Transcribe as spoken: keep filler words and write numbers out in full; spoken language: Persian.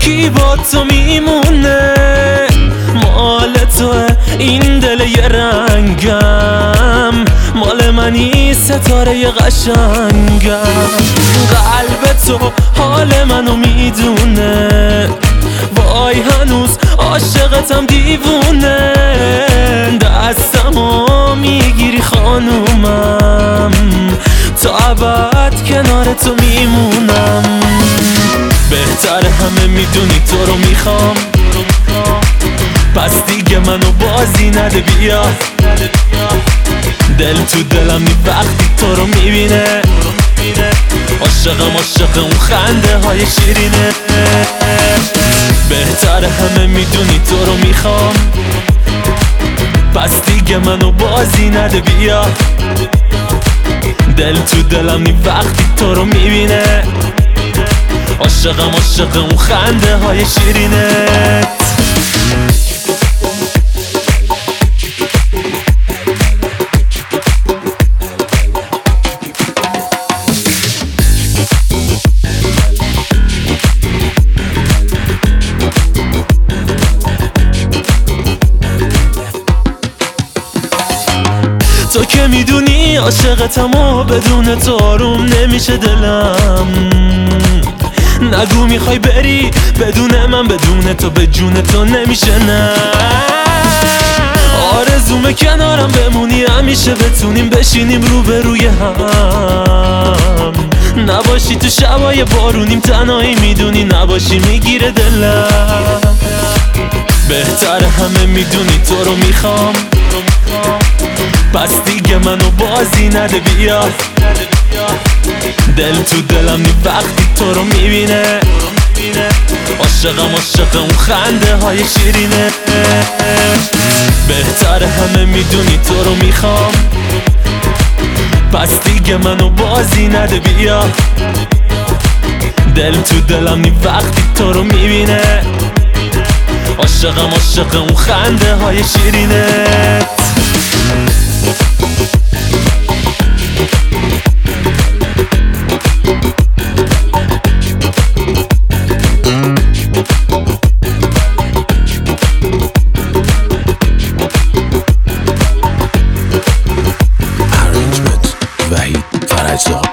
کی با تو میمونه؟ مال توه این دل یه رنگم، مال منی ستاره قشنگم. قلب تو حال منو میدونه، وای هنوز عاشقتم دیوونه. دستمو میگیری خانومم، تا ابد کنار تو میمونم. بهتر همه میدونی تو رو میخوام، پس دیگه منو بازی نده بیا. دل تو دلم نی وقتی تو رو میبینه، عاشقم عاشق اون خنده های شیرینه. بهتر همه میدونی تو رو میخوام، پس دیگه منو بازی نده بیا. دل تو دلم نی وقتی تو رو میبینه، عاشقم عاشق اون خنده های شیرینت. تو که میدونی عاشقتم و بدون تو آروم نمیشه دلم. نگو میخوای بری بدون من، بدون تو به جون تو نمیشه نه. آرزومه کنارم بمونی، همیشه بتونیم بشینیم روبروی هم. نباشی تو شبای بارونیم تنهایی، میدونی نباشی میگیره دلم. بهتر همه میدونی تو رو میخوام، پس دیگه منو بازی نده بیا. دل تو دلم نی وقتی تو رو میبینه، عاشقم عاشق اون خنده های شیرینه. بهتر همه میدونی تو رو میخوام، پس دیگه منو بازی نده بیا. دل تو دلم نی وقتی تو رو میبینه، عاشقم عاشق اون خنده های شیرینت. وحید فرجزاده.